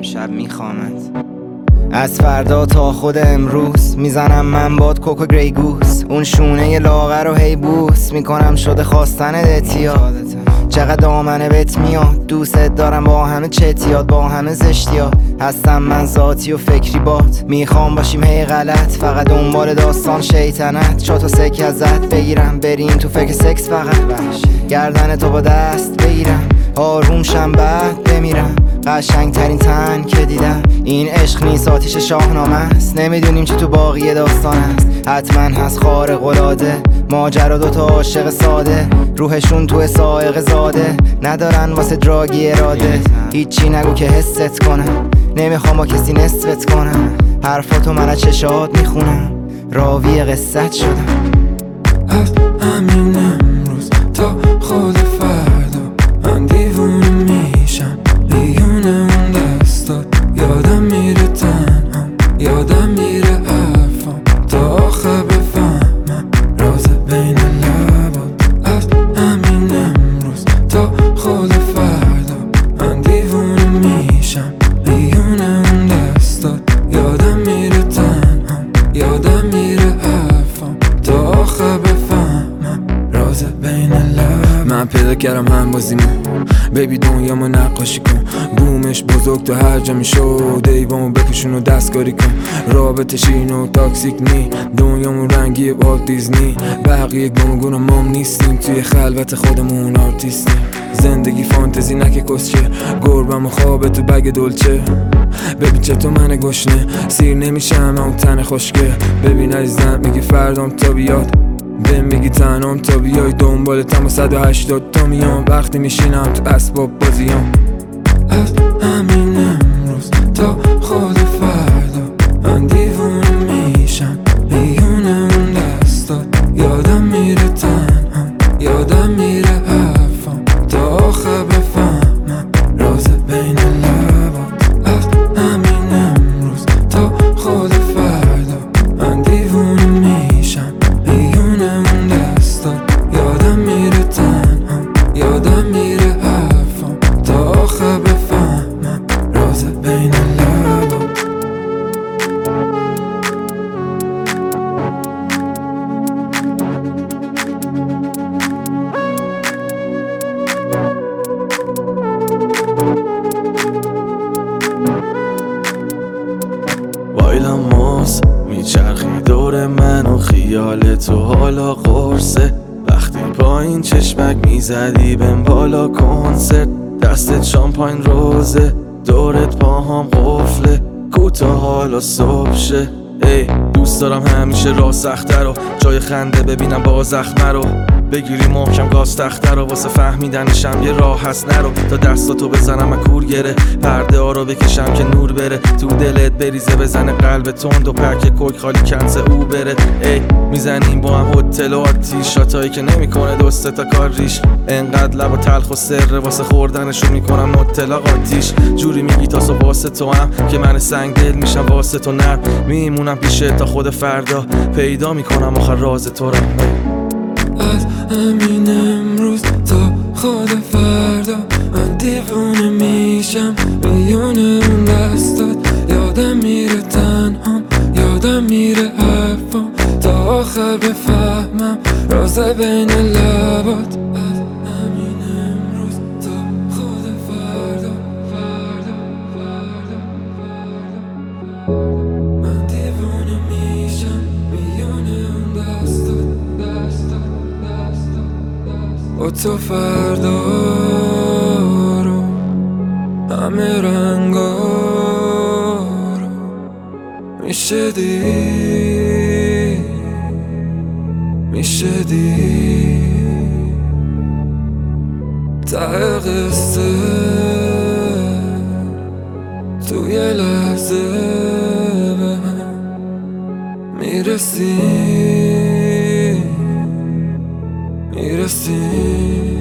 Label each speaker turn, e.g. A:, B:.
A: امشب میخوامت. از فردا تا خود امروز میزنم من باد کوکو گری گوس، اون شونه لاغر رو هی بوس میکنم شده خواستن اعتیاد. چقدر دامنه بهت میاد، دوست دارم با همه چتیات، با همه زشتیات. هستم من ذاتی و فکری بات، میخوام باشیم هی غلط، فقط دنبال داستان شیطنت. چاتو سکه ازت بگیرم، بریم تو فکر سکس فقط. گردن تو با دست بگیرم، آروم شم بعد بمیرم. قشنگ ترین تن که دیدم، این عشق نیست آتیش شاهنامه است. نمیدونیم چی تو باقی داستان است، حتما هست خارق العاده. ماجرا دوتا عاشق ساده، روحشون تو سائق زاده، ندارن واسه دراگی اراده. هیچی نگو که حست کنم، نمیخوام با کسی نصفت کنم. حرفاتو من از چشات میخونم، راوی قصت شدم.
B: از همین امروز تا خود فردا من دیوونه میشم، بیونه اون دستات. یادم میره تنهام، یادم میره حرفام، تا آخر بفهمم راز بین لبات. از همین امروز تا خود فردا من دیوونه میشم، بیونه اون دستات. یادم میره تنهام، یادم میره حرفام، تا آخر بفهمم راز بین لبات. من پیدا کردم هم بازیمو، بیبی دنیامو نقاشی کن. بومش بزرگ تو هر جا میشد، ایوامو بکشون و دستکاری کن. رابطه شیرین و تاکسیک نی، دنیامون رنگی والت دیزنی. بقیه گمگون و مام نیستیم، توی خلوت خودمون آرتیستیم. زندگی فانتزی نکه کسچه، گربم و خوابه تو بگ دلچه. ببین چطور من گشنه سیر نمیشم اون تن خوشگه. ببین عزیزم میگی فردام تا بیاد، بهم میگی تنام تا بیای. دنبالتم و 180 تا میام، وقتی میشینم تو اسباب بازیام. از همین امروز تا خود فردا من دیوونه میشم، بیونه اون دستات. یادم میره تنهام، یادم میره حرفام، تا آخر بفهمم راز بین لبات. از همین امروز تا خود فردا من دیوونه میشم، بیونه اون دستات. یادم میره تنهام، یادم میره حرفام، تا آخر بفهمم راز بین لبات.
C: وایلم ماس میچرخی دور من و خیال تو حالا قرصه. وقتی پایین چشمک میزدی بهم بالا کنسرت، دستت شامپاین روزه، دورت پاهام قفله. کوتا حالا صبح شه، ای دوست دارم همیشه راه سخته رو، جای خنده ببینم با زخمه رو. بگیری محکم گاز تخته رو، واسه فهمیدنشم یه راه هست نرو. تا دستاتو بزنم من کور گره، پرده ها رو بکشم که نور بره. تو دلت بریزه بزنه قلب تند و پرک کوک خالی کنسه او بره. ای میزنیم با هم هتل و آتیش، شاتایی که نمیکنه دوسته تا کار ریش. انقدر لب و تلخ و سره، واسه خوردنشو میکنم مطلق آتیش. جوری میگی تاسو واسه تو هم که من سنگ دل میشم واسه تو نرم. میمونم پیشه تا خود فردا، پیدا میکنم آخر راز تو رو.
B: از همین امروز تا خود فردا من دیوونه میشم، بیونه اون دستات. یادم میره تنهام، یادم میره حرفام، تا آخر بفهمم راز بین لبات. از همین امروز تا خود فردا من دیوونه میشم، بیونه اون دستات. با تو فردا رو همه رنگا رو میشه دید، میشه دید. ته قصه تو یه لحظه به هم میرسی، میرسی.